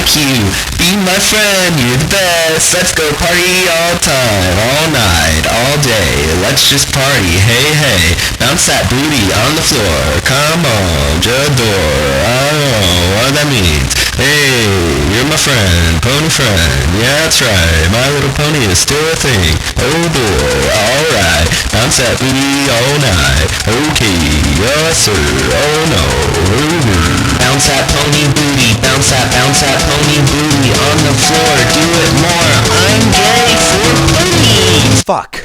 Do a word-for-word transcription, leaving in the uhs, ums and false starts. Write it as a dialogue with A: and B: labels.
A: like you. Be my friend, you're the best. Let's go party all time, all night, all day. Let's just party, hey, hey. Bounce that booty on the floor. Come on, Jador. I don't know what that means. Hey, you're my friend, pony friend. Yeah, that's right. My Little Pony is still a thing. Oh boy, alright. Bounce that booty all night. Okay, yes sir. Oh no. Bounce that pony booty. Bounce that, bounce that pony booty on the floor. Do it more. I'm gay for ponies.
B: Fuck.